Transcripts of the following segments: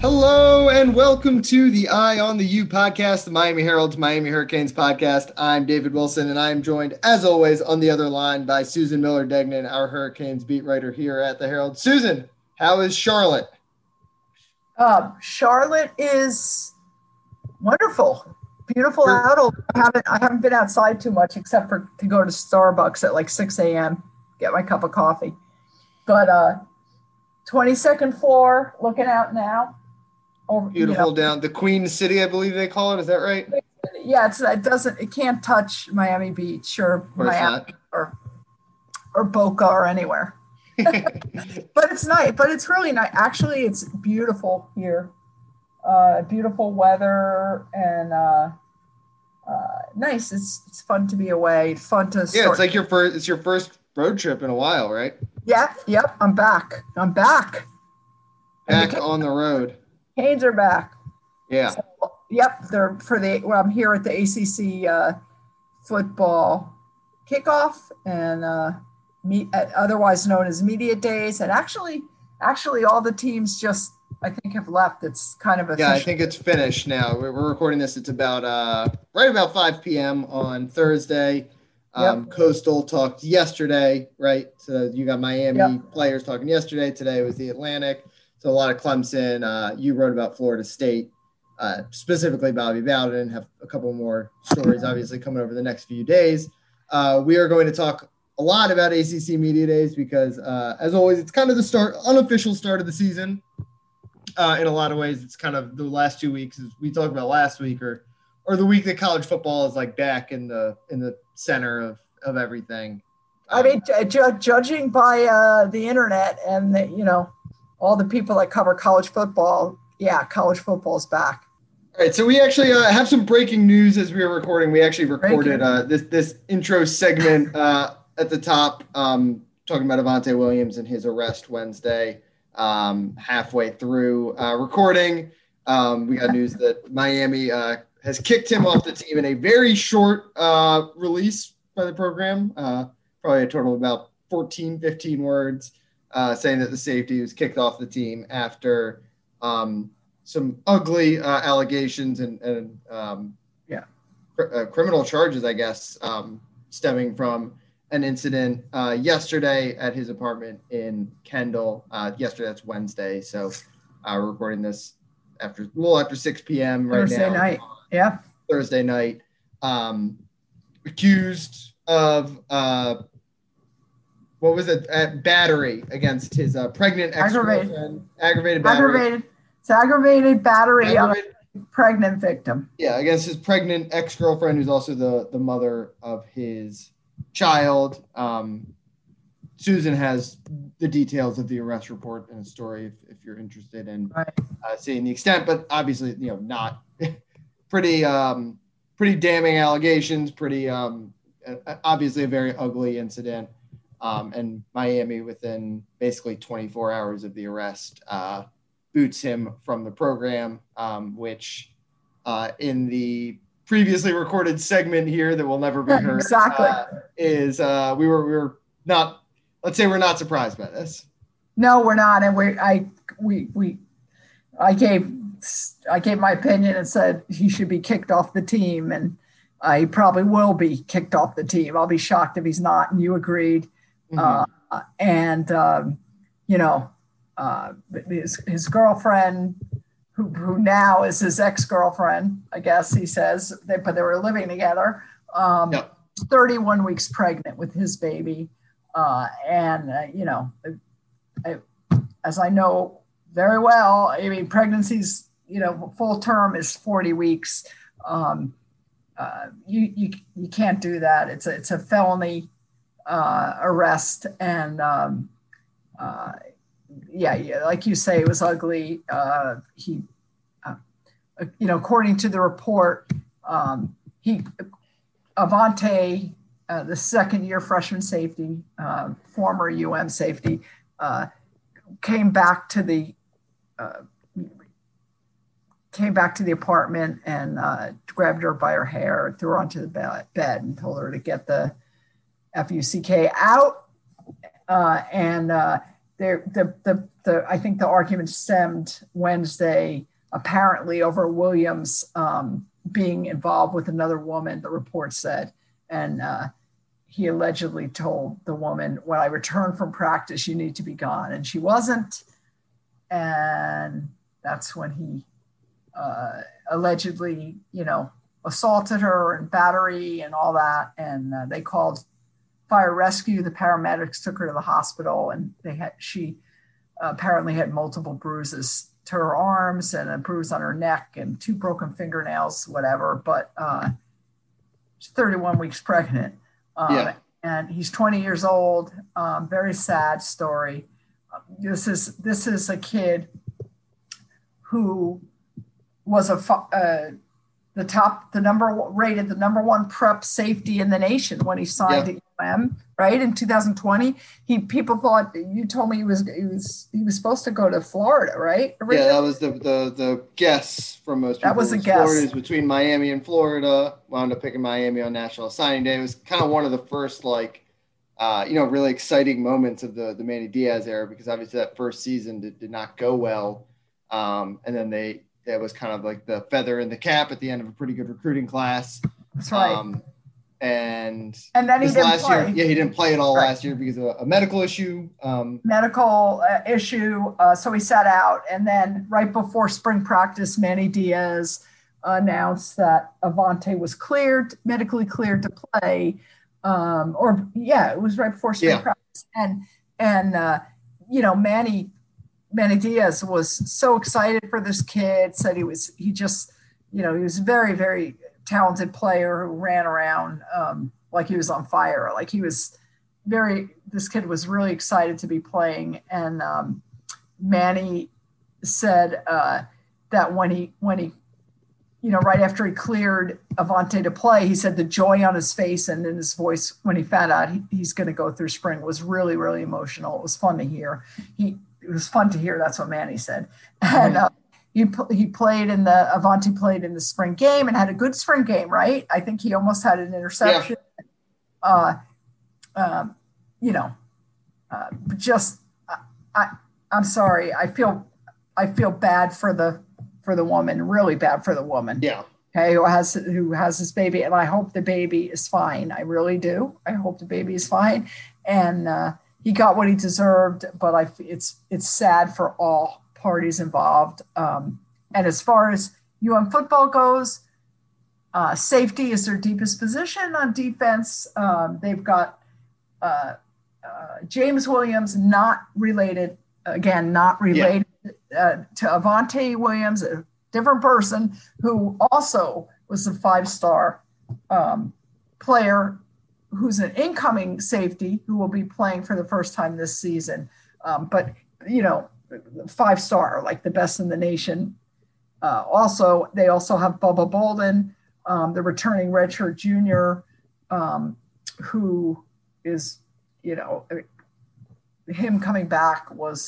Hello and welcome to the Eye on the U podcast, the Miami Herald's Miami Hurricanes podcast. I'm David Wilson, and I am joined, as always, on the other line by Susan Miller-Degnan, our Hurricanes beat writer here at the Herald. Susan, how is Charlotte? Charlotte is wonderful, beautiful out. I haven't been outside too much except for to go to Starbucks at like 6 a.m. get my cup of coffee. But 22nd floor, looking out now. Beautiful down the Queen City, I believe they call it. Is that right? Yeah, it can't touch Miami Beach or Miami or Boca or anywhere. But it's nice. But it's really nice. Actually, it's beautiful here. Beautiful weather and nice. It's fun to be away. Fun to yeah. It's like it's your first road trip in a while, right? Yeah. Yep. I'm back. Back on the road. Canes are back. Yeah. So, yep. I'm here at the ACC football kickoff and otherwise known as media days. And actually all the teams just, I think, have left. It's kind of official. Yeah, I think it's finished now. We're recording this. It's about right about 5 p.m. on Thursday. Coastal talked yesterday, right? So you got Miami players talking yesterday. Today was the Atlantic. So a lot of Clemson. You wrote about Florida State, specifically Bobby Bowden. Have a couple more stories, obviously, coming over the next few days. We are going to talk a lot about ACC Media Days because, as always, it's kind of the unofficial start of the season. In a lot of ways, it's kind of the last 2 weeks, as we talked about last week, or the week that college football is like back in the center of everything. I mean, judging by the internet and all the people that cover college football, college football is back. All right, so we actually have some breaking news as we are recording. We actually recorded this intro segment at the top, talking about Avante Williams and his arrest Wednesday. Halfway through recording, we got news that Miami has kicked him off the team in a very short release by the program, probably a total of about 14, 15 words, saying that the safety was kicked off the team after some ugly allegations and criminal charges, I guess, stemming from an incident yesterday at his apartment in Kendall. Yesterday, that's Wednesday. So we're recording this after 6 p.m. right Thursday now. Night. Yeah. Thursday night. Accused of what was it? Battery against his pregnant ex-girlfriend. Aggravated battery. It's aggravated battery of a pregnant victim. Yeah, against his pregnant ex-girlfriend, who's also the mother of his child. Susan has the details of the arrest report and a story if you're interested in seeing the extent, but obviously, not pretty damning allegations, pretty obviously a very ugly incident. And Miami, within basically 24 hours of the arrest, boots him from the program, which in the previously recorded segment here that will never be heard is we were not, let's say we're not surprised by this. No, we're not. And I gave my opinion and said he should be kicked off the team, and he probably will be kicked off the team. I'll be shocked if he's not. And you agreed. Mm-hmm. His girlfriend, who now is his ex-girlfriend, I guess he says, but they were living together, 31 weeks pregnant with his baby. As I know very well, I mean, pregnancies, full term is 40 weeks. You can't do that. It's a felony arrest. And like you say, it was ugly. According to the report, Avante, the second-year freshman safety, former UM safety, came back to the apartment and grabbed her by her hair, threw her onto the bed, and told her to get the FUCK out. I think the argument stemmed Wednesday apparently over Williams being involved with another woman, the report said. And he allegedly told the woman, when I return from practice, you need to be gone. And she wasn't. And that's when he allegedly, assaulted her and battery and all that. And they called fire rescue. The paramedics took her to the hospital, and she apparently had multiple bruises to her arms and a bruise on her neck and 2 broken fingernails, whatever. But she's 31 weeks pregnant. And he's 20 years old. Very sad story. This is a kid who was the number one prep safety in the nation when he signed at UM, right, in 2020. People thought, you told me he was supposed to go to Florida, right? Originally? Yeah, that was the guess from most people. That was a guess. Florida is between Miami and Florida. Wound up picking Miami on National Signing Day. It was kind of one of the first really exciting moments of the Manny Diaz era, because obviously that first season did not go well, and then that was kind of like the feather in the cap at the end of a pretty good recruiting class. That's right. And then he didn't play. He didn't play at all last year because of a medical issue. So he sat out. And then right before spring practice, Manny Diaz announced that Avonte was medically cleared to play. It was right before spring practice. And Manny Diaz was so excited for this kid, said he was a very, very talented player who ran around like he was on fire. This kid was really excited to be playing. And Manny said that when he right after he cleared Avonte to play, he said the joy on his face and in his voice when he found out he's going to go through spring was really, really emotional. It was fun to hear. It was fun to hear. That's what Manny said. And Avonte played in the spring game and had a good spring game, right? I think he almost had an interception. Yeah. I'm sorry. I feel bad for the woman, really bad for the woman. Yeah. Okay. Who has this baby. And I hope the baby is fine. I really do. I hope the baby is fine. And, he got what he deserved, but it's sad for all parties involved. And as far as UM football goes, safety is their deepest position on defense. They've got James Williams, not related to Avonte Williams, a different person who also was a 5-star player, who's an incoming safety who will be playing for the first time this season. But 5-star, like the best in the nation. They also have Bubba Bolden, the returning redshirt junior, who is, him coming back was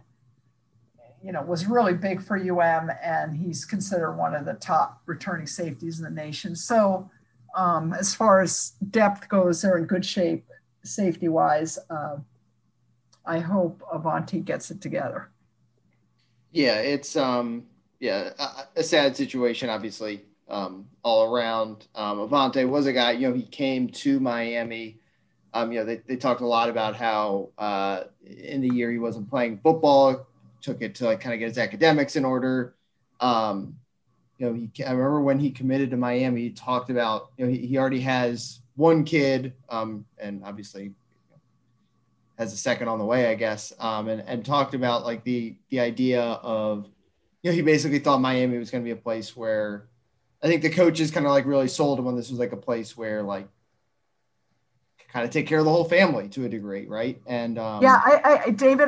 really big for UM, and he's considered one of the top returning safeties in the nation. So, as far as depth goes, they're in good shape safety wise. I hope Avonte gets it together. Yeah, it's a sad situation, obviously, all around. Avonte was a guy, he came to Miami. They talked a lot about how in the year he wasn't playing football, took it to kind of get his academics in order. I remember when he committed to Miami, he talked about, he already has one kid, and obviously has a second on the way, I guess. And talked about the idea of, he basically thought Miami was going to be a place where, I think the coaches kind of really sold him on this was a place where kind of take care of the whole family to a degree. Right. And David,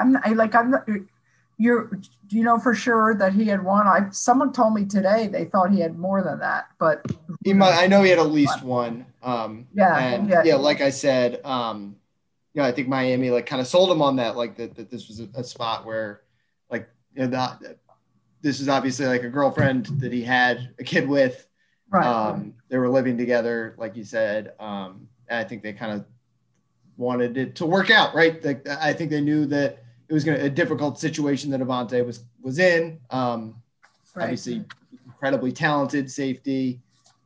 do you know for sure that he had one? Someone told me today they thought he had more than that, but I know he had at least one. Like I said, I think Miami kind of sold him on that, that this was a spot where this is obviously a girlfriend that he had a kid with. Right. They were living together, like you said. And I think they kind of wanted it to work out, right? I think they knew that it was a difficult situation that Avonte was in. Right. Obviously, incredibly talented safety.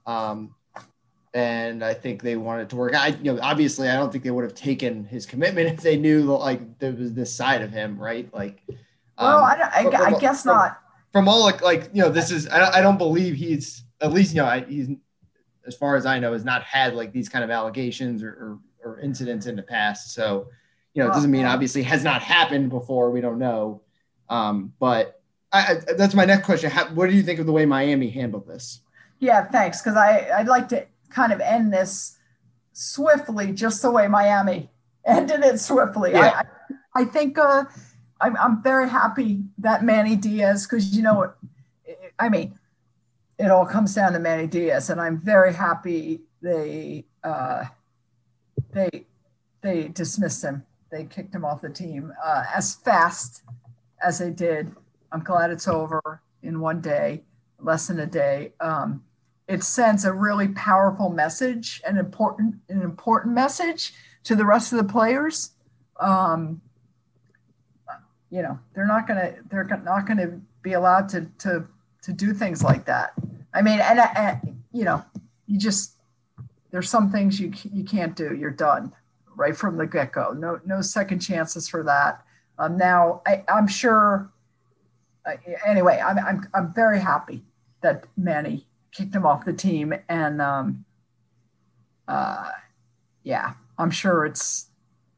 And I think they wanted to work. Obviously, I don't think they would have taken his commitment if they knew like there was this side of him, right? Like, well, I guess not. From all this is I don't believe he's at least he's, as far as I know, has not had like these kind of allegations or incidents in the past. So, it doesn't mean obviously has not happened before. We don't know. But that's my next question. What do you think of the way Miami handled this? Yeah, thanks. Because I'd like to kind of end this swiftly, just the way Miami ended it swiftly. Yeah. I think I'm very happy that Manny Diaz, because it all comes down to Manny Diaz, and I'm very happy they dismissed him. They kicked him off the team as fast as they did. I'm glad it's over in one day, less than a day. It sends a really powerful message, an important message to the rest of the players. They're not gonna be allowed to do things like that. I mean, and there's some things you can't do. You're done right from the get-go. No second chances for that. Now I'm sure. Anyway, I'm very happy that Manny kicked him off the team, and I'm sure it's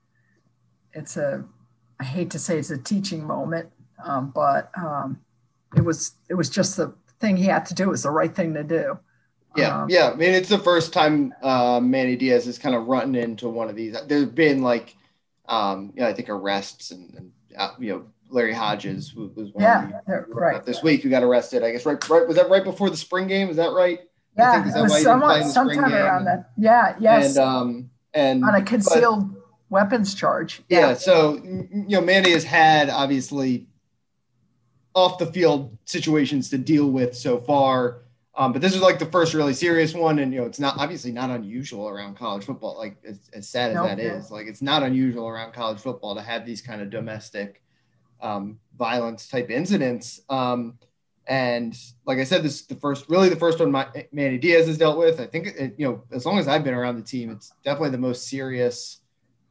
I hate to say it's a teaching moment, but it was just the thing he had to do. It was the right thing to do. Yeah. I mean, it's the first time Manny Diaz has kind of run into one of these. There's been like, I think arrests and Larry Hodges was one right this week who got arrested. I guess right was that right before the spring game? Is that right? Yeah, I think, it was sometime around that. Yeah, yes. And on a concealed weapons charge. Yeah. So Manny has had obviously off the field situations to deal with so far. But this is like the first really serious one. And, it's not obviously not unusual around college football. Like as sad as that is, like it's not unusual around college football to have these kind of domestic violence type incidents. And like I said, this is the first one Manny Diaz has dealt with. I think, as long as I've been around the team, it's definitely the most serious,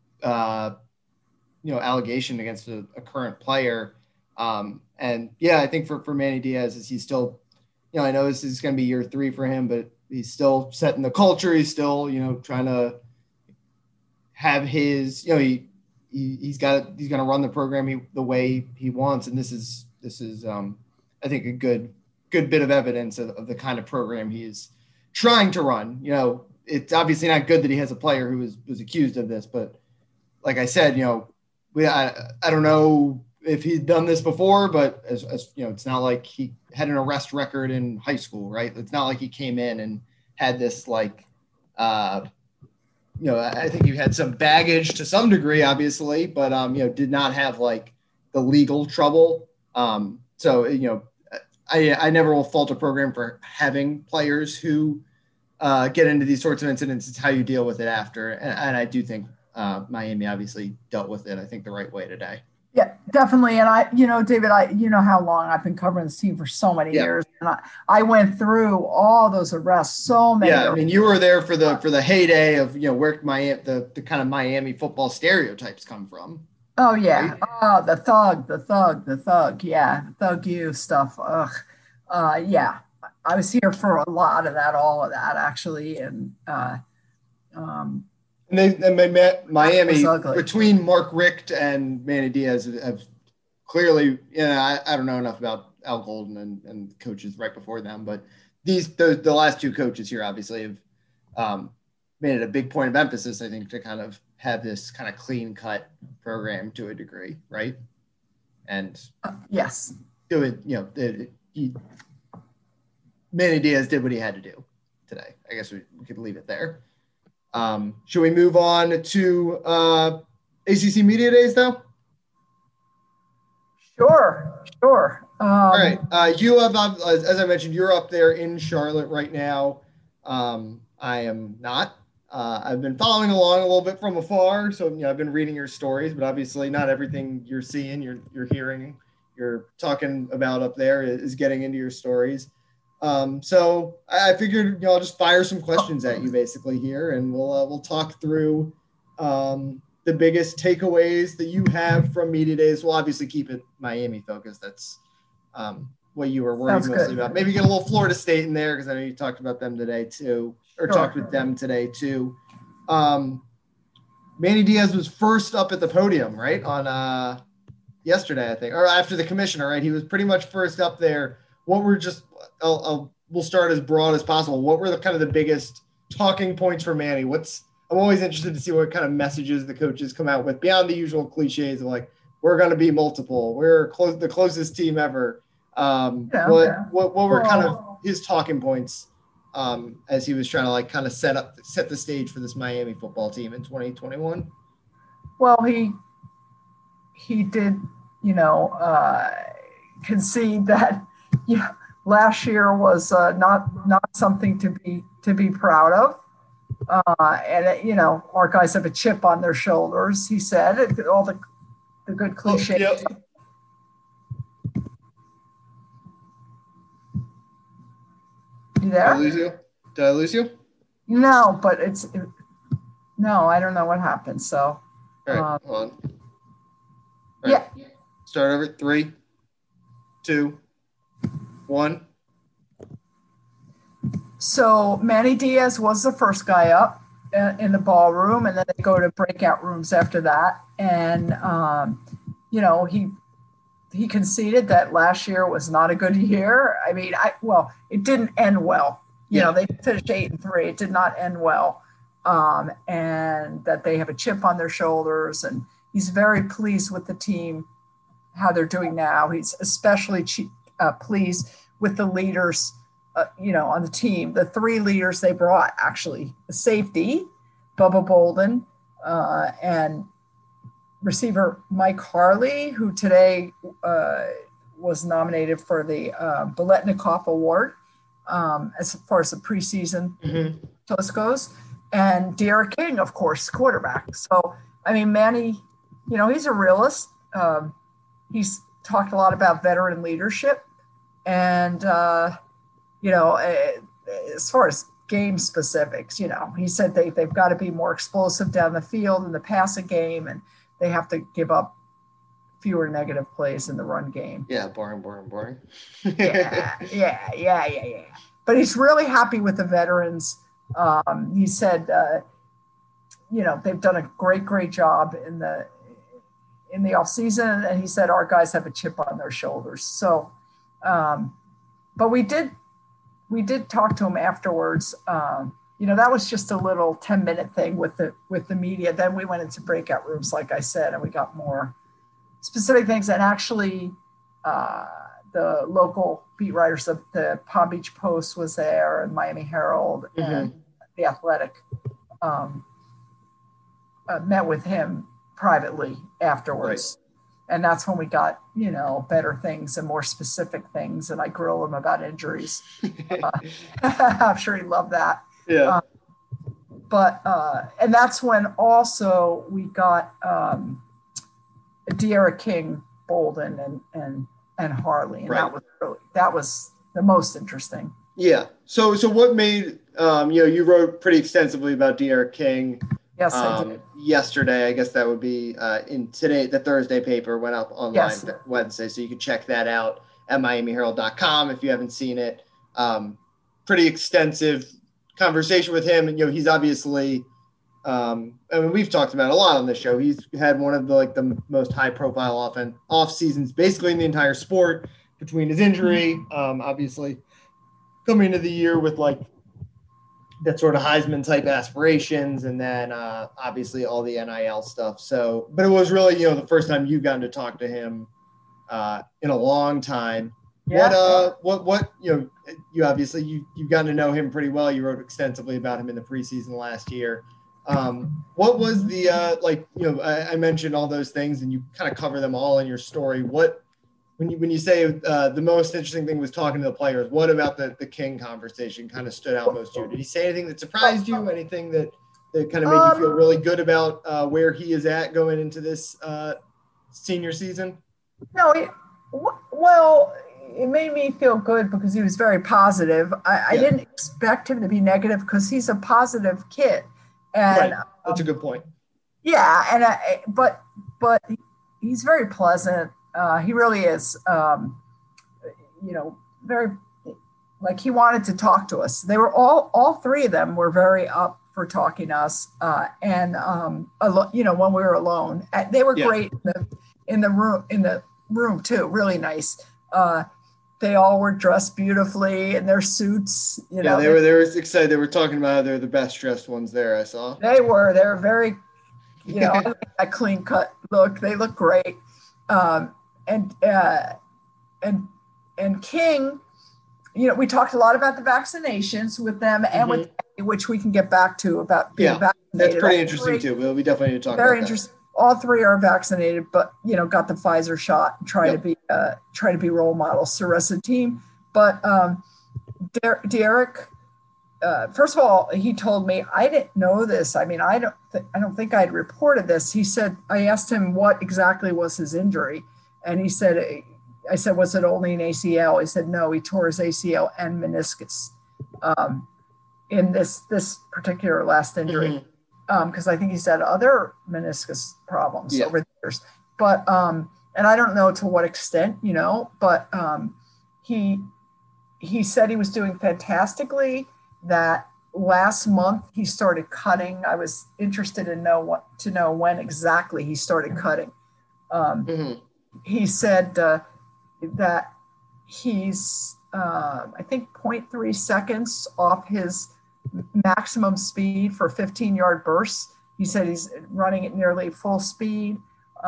allegation against a current player. And yeah, I think for Manny Diaz, is he's still, I know this is going to be year 3 for him, but he's still setting the culture. He's still, trying to have his, he's going to run the program the way he wants. And this is I think a good bit of evidence of the kind of program he is trying to run. It's obviously not good that he has a player who was accused of this, but like I said, I don't know if he'd done this before, but as it's not like he had an arrest record in high school, right? It's not like he came in and had this I think he had some baggage to some degree, obviously, but did not have like the legal trouble. So I never will fault a program for having players who get into these sorts of incidents. It's how you deal with it after, and I do think Miami obviously dealt with it, I think, the right way today. Yeah, definitely. And David, how long I've been covering this team for so many years. And I went through all those arrests, so many. Yeah, I mean, you were there for the heyday of, where Miami, the kind of Miami football stereotypes come from. Oh, yeah. Right? Oh, the thug. Yeah, thug you stuff. Ugh. Yeah, I was here for a lot of that, all of that, actually. And they met Miami between Mark Richt and Manny Diaz have clearly, I don't know enough about Al Golden and coaches right before them, but the last 2 coaches here obviously have made it a big point of emphasis, I think, to kind of have this kind of clean cut program to a degree, right? And yes, do it. Manny Diaz did what he had to do today. I guess we could leave it there. Should we move on to ACC Media Days, though? Sure. All right. You have, as I mentioned, you're up there in Charlotte right now. I am not. I've been following along a little bit from afar. So, I've been reading your stories, but obviously not everything you're seeing, you're hearing, you're talking about up there is getting into your stories. So I figured, I'll just fire some questions at you basically here, and we'll talk through the biggest takeaways that you have from media days. We'll obviously keep it Miami focused. That's what you were worried mostly about. Maybe get a little Florida State in there, because I know you talked about them today too, or talked with them today too. Manny Diaz was first up at the podium, right, on yesterday, I think, or after the commissioner, right? He was pretty much first up there. What were just we'll start as broad as possible. What were the kind of the biggest talking points for Manny? I'm always interested to see what kind of messages the coaches come out with beyond the usual cliches of like, we're going to be multiple, we're the closest team ever. What were kind of his talking points as he was trying to like kind of set the stage for this Miami football team in 2021? Well, he did, concede that last year was not something to be proud of. And our guys have a chip on their shoulders, he said, all the good cliches. Yep. You there? Did I lose you? No, but no, I don't know what happened. So, all right, hold on. All right. Yeah. Start over. 3, 2, 1. So Manny Diaz was the first guy up in the ballroom, and then they go to breakout rooms after that. And, he conceded that last year was not a good year. I mean, it didn't end well. They finished 8-3. It did not end well. And that they have a chip on their shoulders, and he's very pleased with the team, how they're doing now. He's especially pleased with the leaders, on the team. The 3 leaders they brought, actually, the safety, Bubba Bolden, and receiver Mike Harley, who today was nominated for the Biletnikoff Award as far as the preseason list goes, and D'Eriq King, of course, quarterback. So, I mean, Manny, he's a realist. He's talked a lot about veteran leadership, and as far as game specifics, he said they've got to be more explosive down the field in the passing game, and they have to give up fewer negative plays in the run game. Yeah, boring. Yeah. But he's really happy with the veterans. He said, they've done a great job in the off season, and he said our guys have a chip on their shoulders. So, but we did talk to him afterwards. That was just a little 10-minute thing with the media. Then we went into breakout rooms, like I said, and we got more specific things. And actually, the local beat writers of the Palm Beach Post was there, and Miami Herald, and The Athletic met with him privately afterwards. Right. And that's when we got, better things and more specific things. And I grill him about injuries. I'm sure he loved that. Yeah. And that's when also we got D'Eriq King, Bolden, and Harley. And right. that was the most interesting. Yeah. So what made, you wrote pretty extensively about D'Eriq King. Yes, I did. Yesterday, I guess that would be in today, the Thursday paper went up online Wednesday, so you can check that out at MiamiHerald.com if you haven't seen it. Pretty extensive conversation with him, and he's obviously, we've talked about it a lot on this show. He's had one of the most high profile off seasons basically in the entire sport, between his injury, obviously coming into the year with that sort of Heisman type aspirations, and then obviously all the NIL stuff. So, but it was really, the first time you've gotten to talk to him in a long time. Yeah. What you obviously you've gotten to know him pretty well. You wrote extensively about him in the preseason last year. What was the I mentioned all those things, and you kind of cover them all in your story. When you say the most interesting thing was talking to the players, what about the King conversation kind of stood out most to you? Did he say anything that surprised you? Anything that that kind of made you feel really good about where he is at going into this senior season? No, well, it made me feel good because he was very positive. I didn't expect him to be negative because he's a positive kid. And right. That's a good point. Yeah. And, but he's very pleasant. He really is, very, like, he wanted to talk to us. They were all three of them were very up for talking to us. When we were alone, they were great in the room too. Really nice. They all were dressed beautifully in their suits. They were excited. They were talking about how they're the best dressed ones there. I saw. They were very, a clean cut look. They look great. And King, we talked a lot about the vaccinations with them and with which we can get back to about being vaccinated. That's pretty interesting too. We definitely need to talk about that. Very interesting. All three are vaccinated, but got the Pfizer shot and try to be role models to the rest of the team. But Derek, first of all, he told me, I didn't know this. I mean, I don't think I'd reported this. He said, I asked him what exactly was his injury, and he said, I said, was it only an ACL? He said, no, he tore his ACL and meniscus in this particular last injury. Because I think he's had other meniscus problems over the years. But, and I don't know to what extent, but he said he was doing fantastically, that last month he started cutting. I was interested to know when exactly he started cutting. He said that he's, I think, 0.3 seconds off his maximum speed for 15-yard bursts. He said he's running at nearly full speed.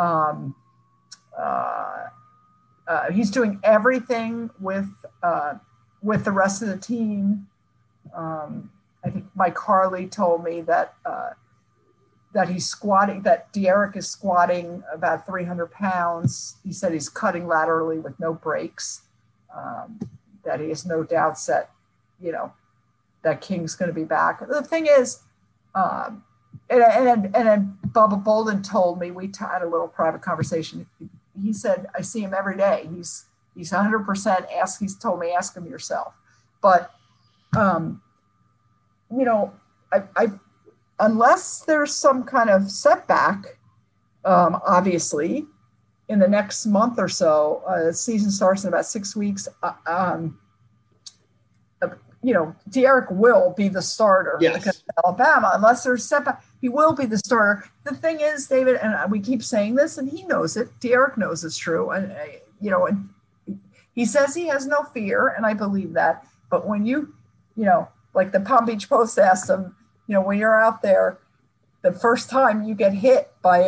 He's doing everything with the rest of the team. I think Mike Harley told me that he's squatting, that Derek is squatting about 300 pounds. He said he's cutting laterally with no breaks, that he has no doubts that, that King's going to be back. The thing is, and then Bubba Bolden told me, we had a little private conversation. He said, I see him every day. He's 100%. He's told me, ask him yourself. But, I unless there's some kind of setback, obviously, in the next month or so, the season starts in about 6 weeks. Derek will be the starter against Alabama. Unless there's setback, he will be the starter. The thing is, David, and we keep saying this, and he knows it. Derek knows it's true, and and he says he has no fear, and I believe that. But when like the Palm Beach Post asked him, when you're out there, the first time you get hit by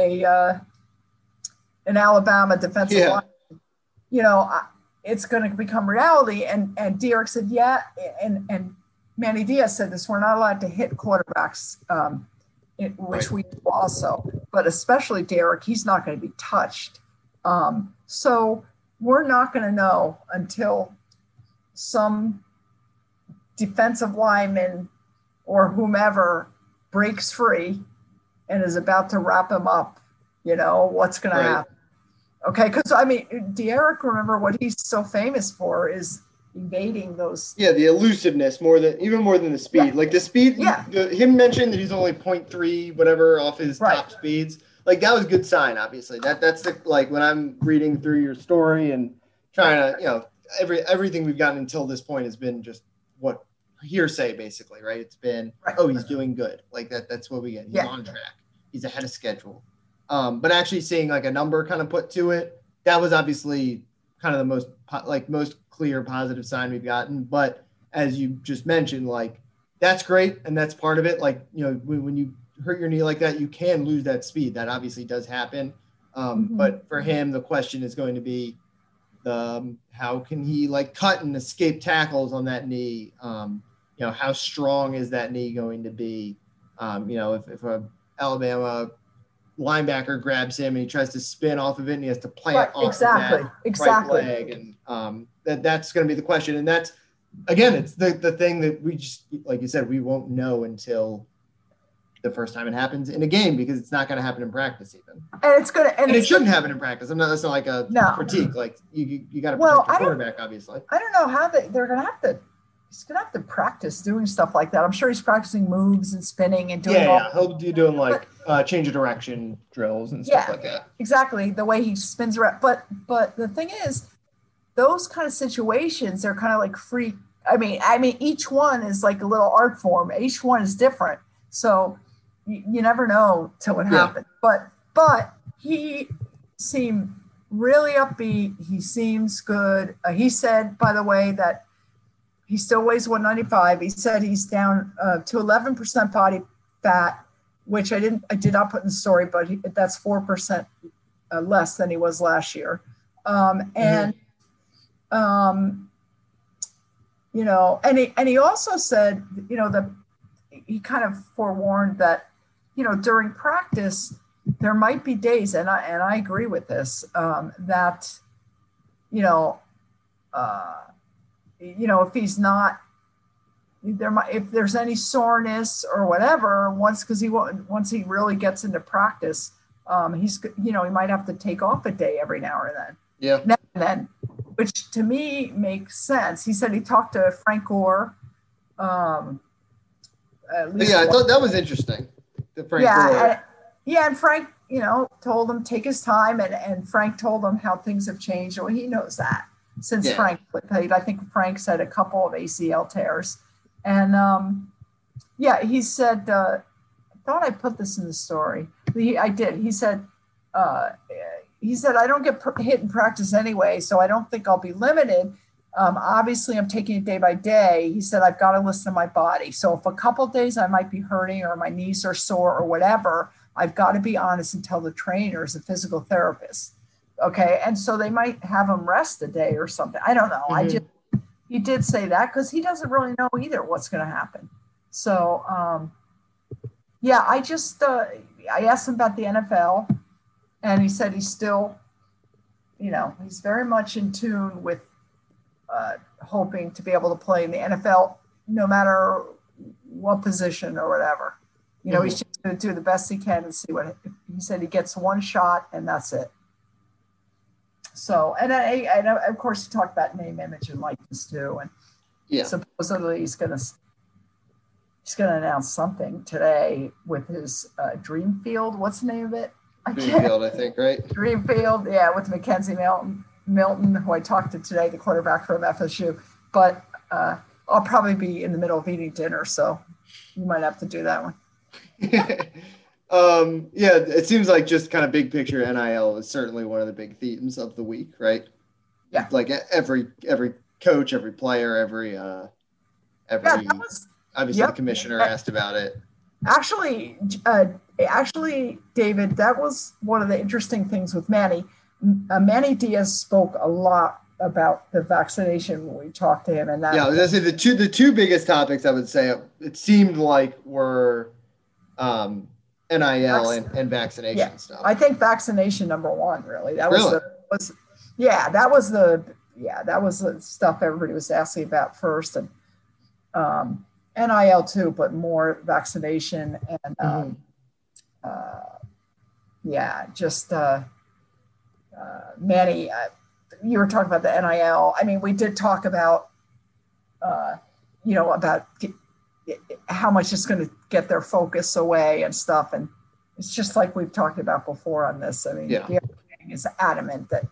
an Alabama defensive line, it's going to become reality. And Derek said, and Manny Diaz said this, we're not allowed to hit quarterbacks, which we do also, but especially Derek, he's not going to be touched. So we're not going to know until some defensive lineman or whomever breaks free and is about to wrap him up, what's going to happen. Okay, because Derek, remember what he's so famous for is evading those. Yeah, the elusiveness even more than the speed. Yeah. Like the speed. Yeah. Him mentioned that he's only 0.3 whatever off his top speeds. Like that was a good sign. Obviously, that's when I'm reading through your story and trying to everything we've gotten until this point has been just what hearsay basically, right? It's been he's doing good. Like that's what we get. He's on track. He's ahead of schedule. But actually seeing like a number kind of put to it, that was obviously kind of the most clear positive sign we've gotten. But as you just mentioned, like that's great. And that's part of it. Like, when you hurt your knee like that, you can lose that speed. That obviously does happen. But for him, the question is going to be how can he cut and escape tackles on that knee? How strong is that knee going to be? If a Alabama linebacker grabs him and he tries to spin off of it and he has to plant off of that right leg, and that's going to be the question. And that's, again, it's the thing that we just, like you said, we won't know until the first time it happens in a game, because it's not going to happen in practice even. And it's going to, and it shouldn't happen in practice. That's not like a critique. Like you got to protect your quarterback, obviously. I don't know how they're going to have to. He's going to have to practice doing stuff like that. I'm sure he's practicing moves and spinning and doing. He'll be doing like change of direction drills and stuff like that. Exactly, the way he spins around. But the thing is, those kind of situations, they're kind of like free. I mean, each one is like a little art form. Each one is different, so you never know till it happens. But he seemed really upbeat. He seems good. He said, by the way, that he still weighs 195. He said he's down to 11% body fat, which I did not put in the story, but that's 4% less than he was last year. And he also said, he kind of forewarned that, during practice, there might be days, and I agree with this, that, if he's not, if there's any soreness or whatever, once he really gets into practice, he might have to take off a day every now and then. Yeah. Now and then, which to me makes sense. He said he talked to Frank Gore. I thought that was interesting. And Frank, told him take his time, and Frank told him how things have changed. Well, he knows that since Frank played. I think Frank said a couple of ACL tears, and he said, I thought I put this in the story. I did. He said, I don't get hit in practice anyway, so I don't think I'll be limited. Obviously, I'm taking it day by day. He said, I've got to listen to my body. So if a couple of days I might be hurting or my knees are sore or whatever, I've got to be honest and tell the trainers, the physical therapist. Okay. And so they might have him rest a day or something. I don't know. Mm-hmm. He did say that because he doesn't really know either what's going to happen. So, I asked him about the NFL, and he said he's still, he's very much in tune with hoping to be able to play in the NFL, no matter what position or whatever. He's just going to do the best he can and see what he said. He gets one shot and that's it. So, and of course, he talked about name, image, and likeness too. And supposedly he's going to announce something today with his Dreamfield. What's the name of it? Dreamfield, I think, right? Dreamfield, with Mackenzie Milton, who I talked to today, the quarterback from FSU. But I'll probably be in the middle of eating dinner, so you might have to do that one. It seems like just kind of big picture NIL is certainly one of the big themes of the week, right? Yeah. Like every coach, every player, obviously the commissioner asked about it. Actually, David, that was one of the interesting things with Manny. Manny Diaz spoke a lot about the vaccination when we talked to him, and that. Yeah, I was gonna say the two biggest topics I would say it seemed like were NIL and vaccination stuff. I think vaccination number one, really. That was the stuff everybody was asking about first, and NIL too, but more vaccination and Manny, you were talking about the NIL. I mean, we did talk about, about how much it's going to get their focus away and stuff. And it's just like we've talked about before on this. I mean, the other thing is adamant that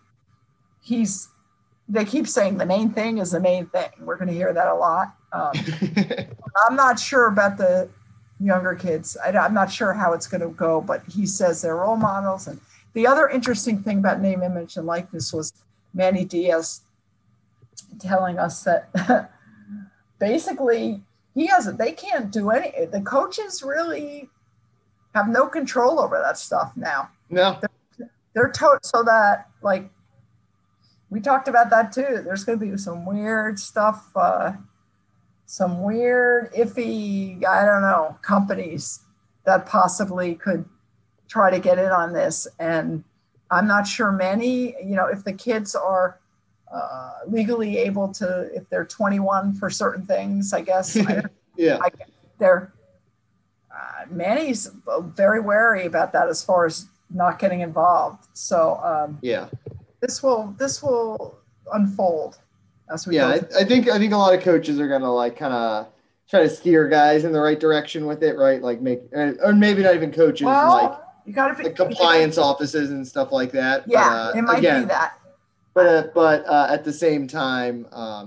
they keep saying the main thing is the main thing. We're going to hear that a lot. I'm not sure about the younger kids. I'm not sure how it's going to go, but he says they're role models. And the other interesting thing about name, image, and likeness was Manny Diaz telling us that basically they can't do the coaches really have no control over that stuff now. No. They're so that, like, we talked about that too. There's going to be some weird stuff, some weird, iffy, I don't know, companies that possibly could try to get in on this. And I'm not sure many, if the kids are legally able to, if they're 21 for certain things, I guess. Manny's very wary about that as far as not getting involved. So this will unfold as we go. I think a lot of coaches are gonna like kind of try to steer guys in the right direction with it, right? Like or maybe not even coaches, like you got to be like compliance offices and stuff like that. Yeah, it might be that. But at the same time,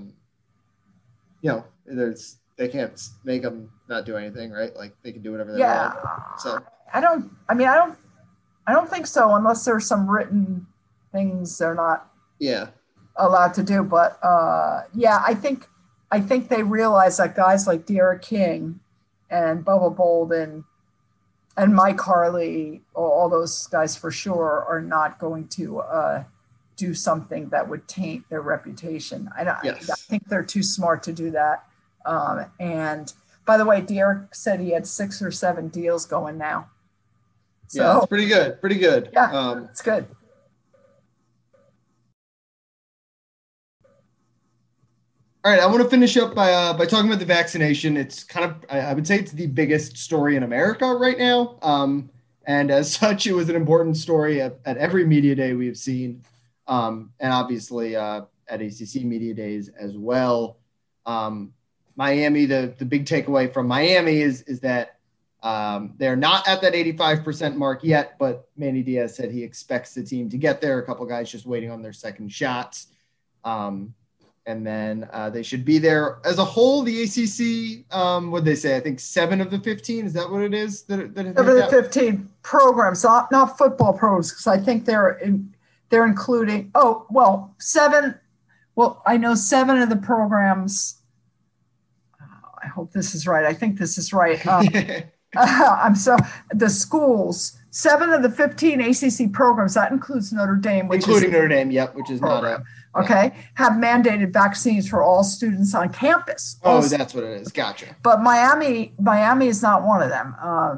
they can't make them not do anything, right? Like they can do whatever they want. So I don't think so unless there's some written things they're not allowed to do. But I think they realize that guys like D'Eriq King and Bubba Bolden and Mike Harley, all those guys for sure, are not going to do something that would taint their reputation. I think they're too smart to do that. And by the way, D'Eriq said he had 6 or 7 deals going now. So it's pretty good. Pretty good. Yeah, it's good. All right, I want to finish up by talking about the vaccination. It's kind of, I would say it's the biggest story in America right now. And as such, it was an important story at every media day we have seen. And obviously at ACC media days as well. Miami, the big takeaway from Miami is that they're not at that 85% mark yet, but Manny Diaz said he expects the team to get there. A couple guys just waiting on their second shots. And then they should be there as a whole. The ACC, what did they say? I think 7 of the 15. Is that what it is? That 7 of the 15 programs, not football programs, because I think they're including. 7. Well, I know 7 of the programs. I hope this is right. I think this is right. The schools. 7 of the 15 ACC programs, that includes Notre Dame, Notre Dame, yep, which is not have mandated vaccines for all students on campus. That's what it is. Gotcha. But Miami is not one of them.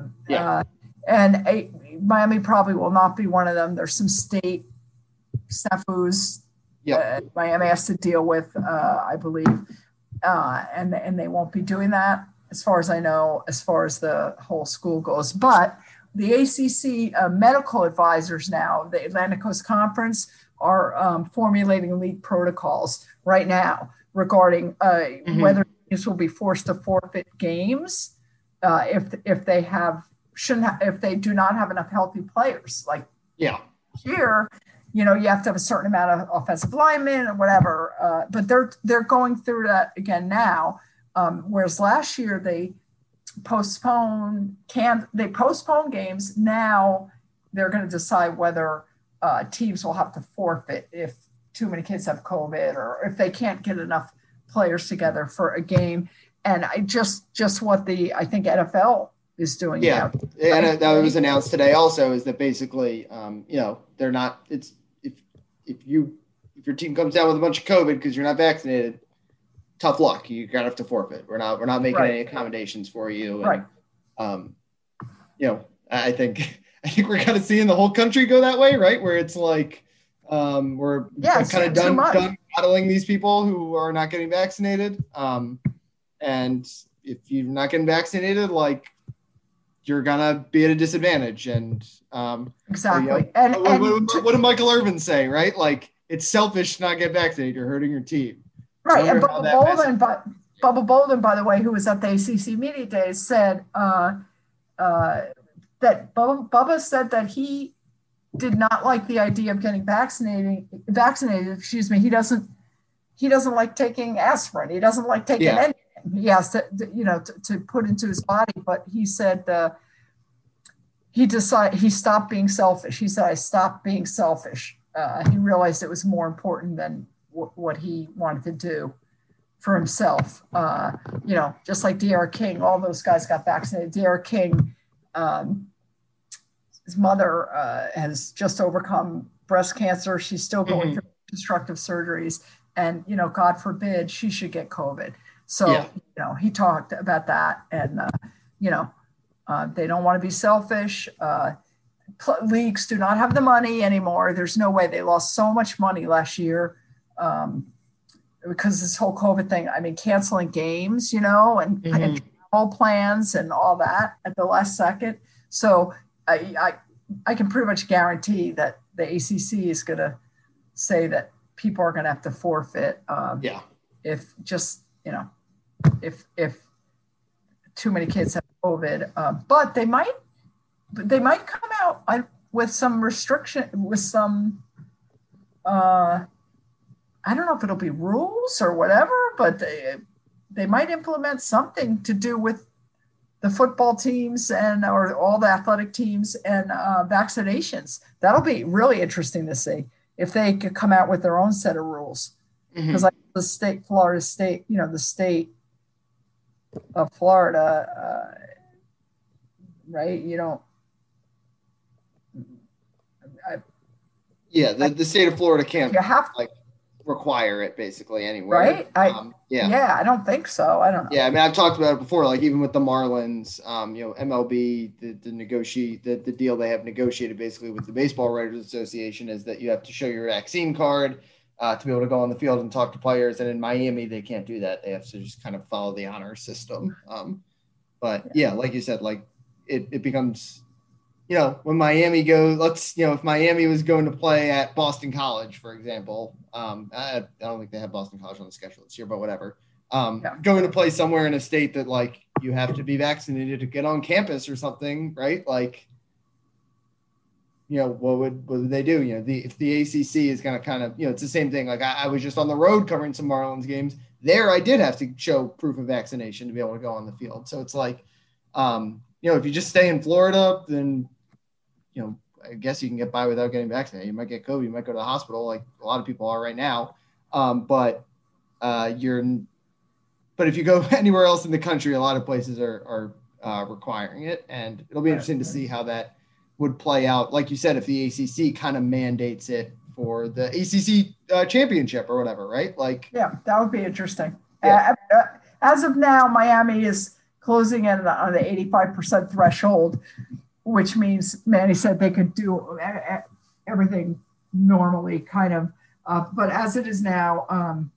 Miami probably will not be one of them. There's some state snafus Miami has to deal with, I believe, and they won't be doing that, as far as I know, as far as the whole school goes. But the ACC medical advisors now, the Atlantic Coast Conference, are formulating elite protocols right now regarding whether teams will be forced to forfeit games if they do not have enough healthy players. Here, you have to have a certain amount of offensive linemen or whatever. But they're going through that again now. Whereas last year they postponed games. Now they're going to decide whether teams will have to forfeit if too many kids have COVID or if they can't get enough players together for a game. And I just what I think NFL is doing. Yeah. Now. And that was announced today also, is that basically, they're not, it's, if your team comes down with a bunch of COVID because you're not vaccinated, tough luck. You're gonna have to forfeit. We're not making any accommodations for you. And, I think we're kind of seeing the whole country go that way, right? Where it's like we're kind of done battling these people who are not getting vaccinated. And if you're not getting vaccinated, like, you're gonna be at a disadvantage. And exactly. What did Michael Irvin say? Right? Like, it's selfish to not get vaccinated. You're hurting your team. Right. And Bubba Bolden, by the way, who was at the ACC Media Days, said that Bubba said that he did not like the idea of getting vaccinated. He doesn't like taking aspirin. He doesn't like taking anything. He has to put into his body. But he said he stopped being selfish. He said, I stopped being selfish. He realized it was more important than what he wanted to do for himself. Just like D'Eriq King, all those guys got vaccinated. D'Eriq King, his mother has just overcome breast cancer. She's still going through constructive surgeries, and God forbid she should get COVID. So he talked about that, and they don't want to be selfish. Leagues do not have the money anymore. There's no way. They lost so much money last year because this whole COVID thing. I mean, canceling games, and all plans and all that at the last second. So I can pretty much guarantee that the ACC is going to say that people are going to have to forfeit. If just, if too many kids have COVID, but they might come out with some restriction, with some, I don't know if it'll be rules or whatever, but they might implement something to do with the football teams or all the athletic teams and vaccinations. That'll be really interesting to see if they could come out with their own set of rules. Because like Florida State, the state of Florida, right? The state of Florida can't require it basically anyway. Right? I don't think so. I don't know. Yeah, I mean, I've talked about it before, like even with the Marlins, MLB, the deal they have negotiated basically with the Baseball Writers Association is that you have to show your vaccine card to be able to go on the field and talk to players. And in Miami, they can't do that. They have to just kind of follow the honor system. But like you said, like it becomes, when Miami goes, if Miami was going to play at Boston College, for example, I don't think they have Boston College on the schedule this year, but whatever. Going to play somewhere in a state that like you have to be vaccinated to get on campus or something, right? Like, what would they do? If the ACC is going to kind of, it's the same thing. Like I was just on the road covering some Marlins games there. I did have to show proof of vaccination to be able to go on the field. So it's like, if you just stay in Florida, then, I guess you can get by without getting vaccinated. You might get COVID, you might go to the hospital like a lot of people are right now. But if you go anywhere else in the country, a lot of places are requiring it. And it'll be interesting to see how that would play out. Like you said, if the ACC kind of mandates it for the ACC championship or whatever, right? Like, yeah, that would be interesting. Yeah. As of now, Miami is closing in on the 85% threshold, which means Manny said they could do everything normally, kind of. But as it is now,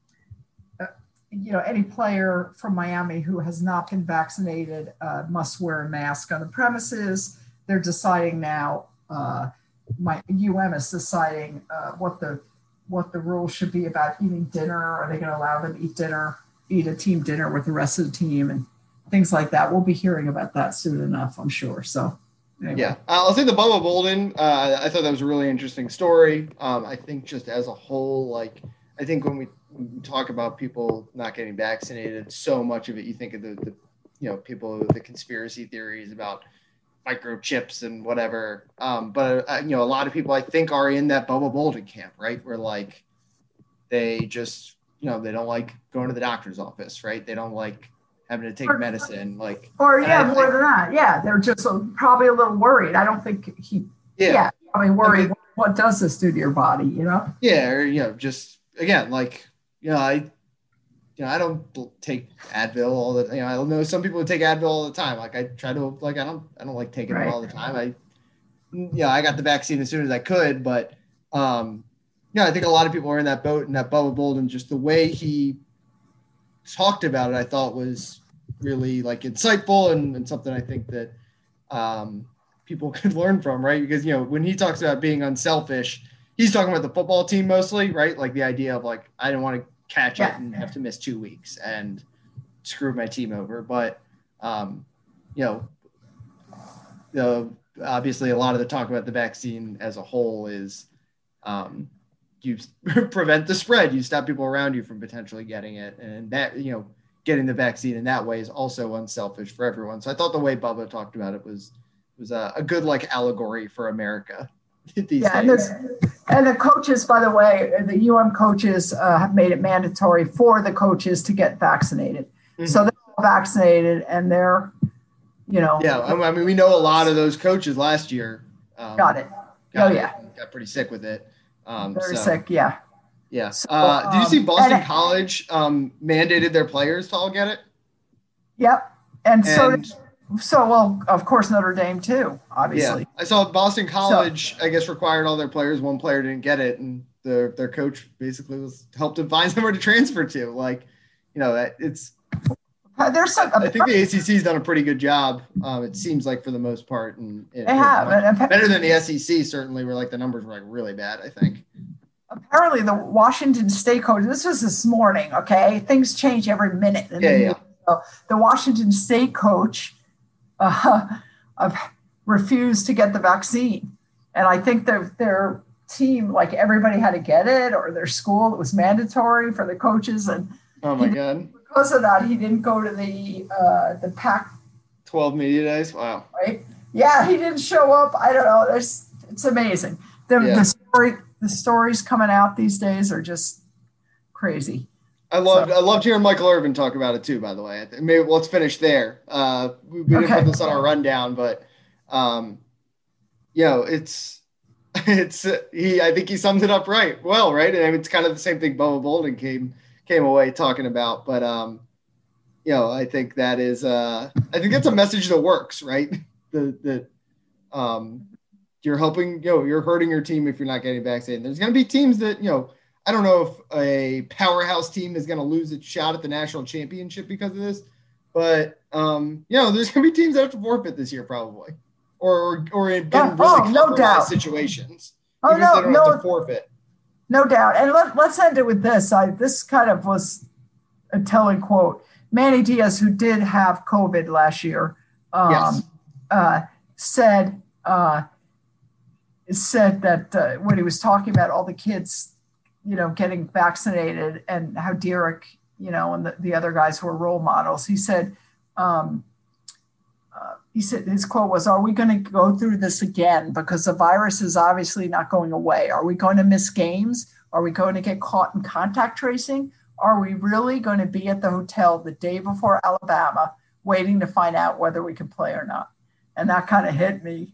any player from Miami who has not been vaccinated must wear a mask on the premises. They're deciding now. UM is deciding what the rules should be about eating dinner. Are they going to allow them to eat a team dinner with the rest of the team and things like that? We'll be hearing about that soon enough, I'm sure. So, anyway. Yeah, I'll say the Bubba Bolden. I thought that was a really interesting story. I think just as a whole, like I think when we talk about people not getting vaccinated, so much of it you think of the people with the conspiracy theories about microchips and whatever. But a lot of people I think are in that Bubba Bolden camp, right? Where like they just they don't like going to the doctor's office, right? They don't like having to take medicine, like, more than that. Yeah, they're just probably a little worried. I don't think probably worried. I mean, what does this do to your body? Yeah, or just again, like I don't take Advil all the. I know some people who take Advil all the time. Like I try to I don't like taking it all the time. I got the vaccine as soon as I could, but I think a lot of people are in that boat, and that Bubba Bolden, just the way he talked about it, I thought was really like insightful and something I think that people could learn from, right? Because when he talks about being unselfish, he's talking about the football team mostly, right? Like the idea of like I didn't want to catch it and have to miss 2 weeks and screw my team over, but obviously a lot of the talk about the vaccine as a whole is you prevent the spread. You stop people around you from potentially getting it. And that, getting the vaccine in that way is also unselfish for everyone. So I thought the way Bubba talked about it was a good like allegory for America these days. And the coaches, by the way, the UM coaches have made it mandatory for the coaches to get vaccinated. Mm-hmm. So they're all vaccinated and they're, Yeah, I mean, we know a lot of those coaches last year. Got pretty sick with it. Very sick, yeah. Yeah. Did you see Boston College mandated their players to all get it? Yep. Well, of course, Notre Dame too, obviously. Yeah. I saw Boston College, I guess, required all their players. One player didn't get it, and their coach basically helped them find somewhere to transfer to. Like, it's There's some. I think the ACC's done a pretty good job. It seems like for the most part, and they have better than the SEC certainly, where like the numbers were like really bad. I think. Apparently, the Washington State coach. This was this morning. Okay, things change every minute. So the Washington State coach refused to get the vaccine, and I think their team, like everybody had to get it, or their school, it was mandatory for the coaches, and oh my god. Because of that, he didn't go to the Pac-12 media days. Wow. Right? Yeah, he didn't show up. I don't know. It's amazing. The stories coming out these days are just crazy. I loved hearing Michael Irvin talk about it too. By the way, maybe let's finish there. We didn't put this on our rundown, but I think he sums it up right. Well, right, and I mean, it's kind of the same thing Boa Bolden came away talking about, but I think that is I think that's a message that works, right? That you're helping, you're hurting your team if you're not getting vaccinated. There's going to be teams that, I don't know if a powerhouse team is going to lose its shot at the national championship because of this, but there's going to be teams that have to forfeit this year probably, or in really no doubt situations. Even if they don't have to forfeit. No doubt. And let's end it with this. This kind of was a telling quote. Manny Diaz, who did have COVID last year, said that when he was talking about all the kids, getting vaccinated and how Derek, and the other guys who were role models, he said his quote was, "Are we going to go through this again? Because the virus is obviously not going away. Are we going to miss games? Are we going to get caught in contact tracing? Are we really going to be at the hotel the day before Alabama waiting to find out whether we can play or not?" And that kind of hit me,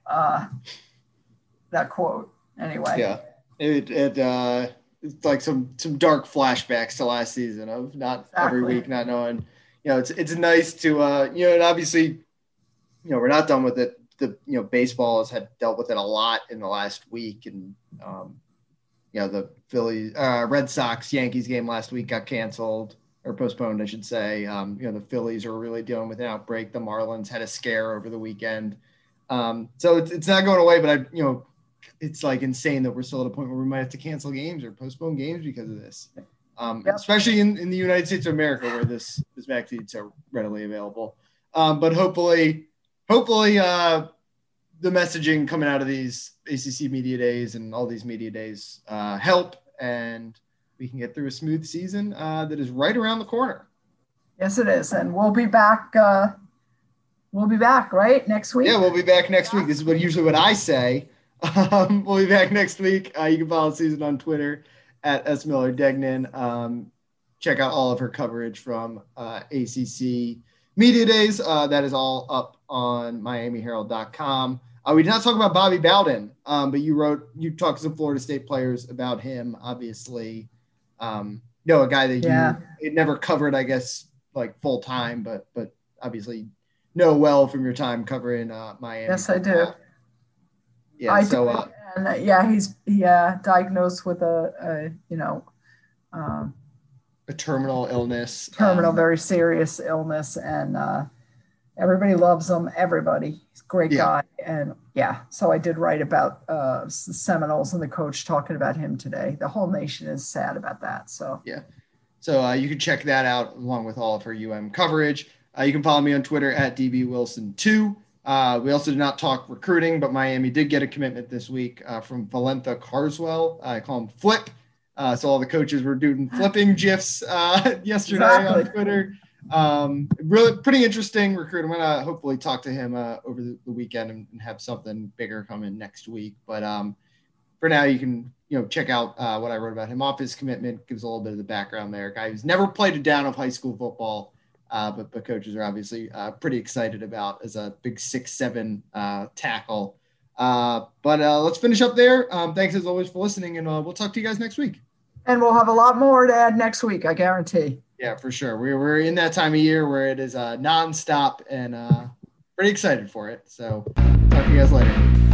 that quote. Anyway. Yeah. It's like some dark flashbacks to last season of not every week, not knowing, it's nice to, and obviously, we're not done with it. Baseball has dealt with it a lot in the last week, and the Phillies, Red Sox, Yankees game last week got canceled or postponed, I should say. The Phillies are really dealing with an outbreak. The Marlins had a scare over the weekend, so it's not going away. But it's like insane that we're still at a point where we might have to cancel games or postpone games because of this. Especially in the United States of America, where this vaccine is so readily available. But hopefully the messaging coming out of these ACC media days and all these media days help, and we can get through a smooth season that is right around the corner. Yes, it is. And we'll be back. We'll be back, right? Next week? Yeah, we'll be back next week. This is usually what I say. We'll be back next week. You can follow Susan on Twitter at @smillerdegnan. Check out all of her coverage from ACC Media Days. That is all up on MiamiHerald.com. We did not talk about Bobby Bowden, but you talked to some Florida State players about him, obviously. A guy that you never covered, I guess, like full time, but obviously know well from your time covering Miami. Yes, I do. He's diagnosed with a terminal illness, very serious illness, and everybody loves him. Everybody, he's a great guy, and so I did write about the Seminoles and the coach talking about him today. The whole nation is sad about that. So you can check that out along with all of her coverage. You can follow me on Twitter at DBWilson2. We also did not talk recruiting, but Miami did get a commitment this week from Valentha Carswell. I call him Flip. So all the coaches were doing flipping GIFs yesterday on Twitter. Really pretty interesting recruit. I'm going to hopefully talk to him over the weekend and have something bigger coming next week. But for now, you can check out what I wrote about him off his commitment. Gives a little bit of the background there. Guy who's never played a down of high school football. But coaches are obviously pretty excited about as a big 6'7" tackle. But let's finish up there. Thanks as always for listening, and we'll talk to you guys next week. And we'll have a lot more to add next week, I guarantee. Yeah, for sure. We're in that time of year where it is nonstop, and pretty excited for it. So talk to you guys later.